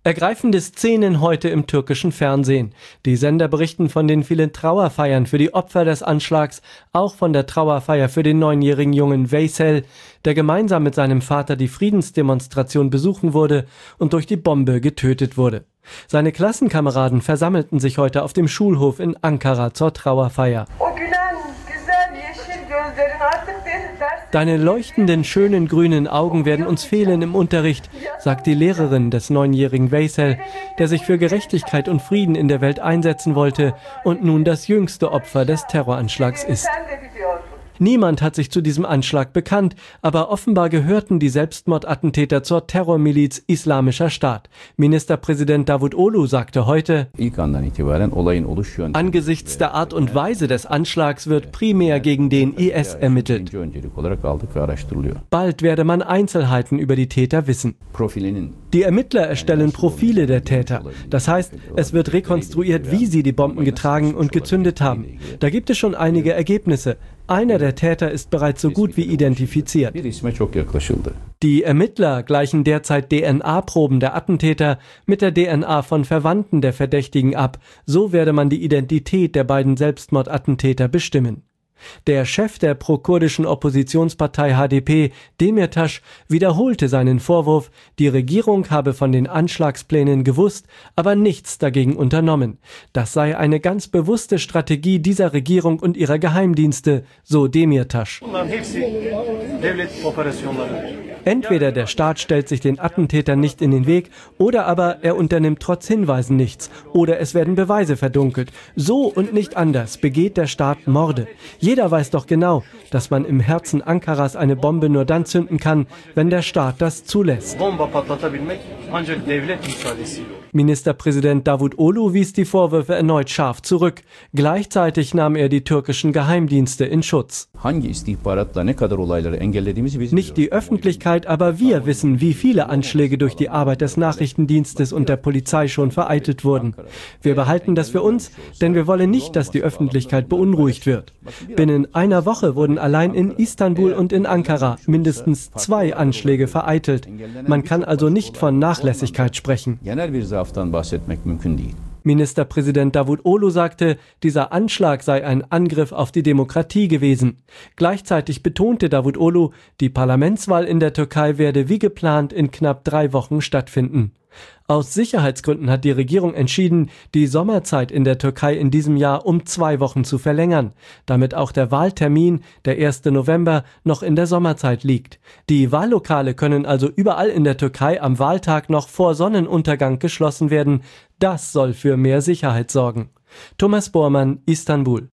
Ergreifende Szenen heute im türkischen Fernsehen. Die Sender berichten von den vielen Trauerfeiern für die Opfer des Anschlags, auch von der Trauerfeier für den 9-jährigen Jungen Veysel, der gemeinsam mit seinem Vater die Friedensdemonstration besuchen wurde und durch die Bombe getötet wurde. Seine Klassenkameraden versammelten sich heute auf dem Schulhof in Ankara zur Trauerfeier. Deine leuchtenden, schönen grünen Augen werden uns fehlen im Unterricht, sagt die Lehrerin des 9-jährigen Veysel, der sich für Gerechtigkeit und Frieden in der Welt einsetzen wollte und nun das jüngste Opfer des Terroranschlags ist. Niemand hat sich zu diesem Anschlag bekannt, aber offenbar gehörten die Selbstmordattentäter zur Terrormiliz Islamischer Staat. Ministerpräsident Davutoglu sagte heute: Angesichts der Art und Weise des Anschlags wird primär gegen den IS ermittelt. Bald werde man Einzelheiten über die Täter wissen. Die Ermittler erstellen Profile der Täter. Das heißt, es wird rekonstruiert, wie sie die Bomben getragen und gezündet haben. Da gibt es schon einige Ergebnisse. Einer der Täter ist bereits so gut wie identifiziert. Die Ermittler gleichen derzeit DNA-Proben der Attentäter mit der DNA von Verwandten der Verdächtigen ab. So werde man die Identität der beiden Selbstmordattentäter bestimmen. Der Chef der pro-kurdischen Oppositionspartei HDP, Demirtaş, wiederholte seinen Vorwurf, die Regierung habe von den Anschlagsplänen gewusst, aber nichts dagegen unternommen. Das sei eine ganz bewusste Strategie dieser Regierung und ihrer Geheimdienste, so Demirtaş. Entweder der Staat stellt sich den Attentätern nicht in den Weg, oder aber er unternimmt trotz Hinweisen nichts, oder es werden Beweise verdunkelt. So und nicht anders begeht der Staat Morde. Jeder weiß doch genau, dass man im Herzen Ankaras eine Bombe nur dann zünden kann, wenn der Staat das zulässt. Ministerpräsident Davutoglu wies die Vorwürfe erneut scharf zurück. Gleichzeitig nahm er die türkischen Geheimdienste in Schutz. Nicht die Öffentlichkeit, aber wir wissen, wie viele Anschläge durch die Arbeit des Nachrichtendienstes und der Polizei schon vereitelt wurden. Wir behalten das für uns, denn wir wollen nicht, dass die Öffentlichkeit beunruhigt wird. Binnen einer Woche wurden allein in Istanbul und in Ankara mindestens 2 Anschläge vereitelt. Man kann also nicht von Nachlässigkeit sprechen. Ministerpräsident Davutoglu sagte, dieser Anschlag sei ein Angriff auf die Demokratie gewesen. Gleichzeitig betonte Davutoglu, die Parlamentswahl in der Türkei werde wie geplant in knapp 3 Wochen stattfinden. Aus Sicherheitsgründen hat die Regierung entschieden, die Sommerzeit in der Türkei in diesem Jahr um 2 Wochen zu verlängern, damit auch der Wahltermin, der 1. November, noch in der Sommerzeit liegt. Die Wahllokale können also überall in der Türkei am Wahltag noch vor Sonnenuntergang geschlossen werden. Das soll für mehr Sicherheit sorgen. Thomas Bormann, Istanbul.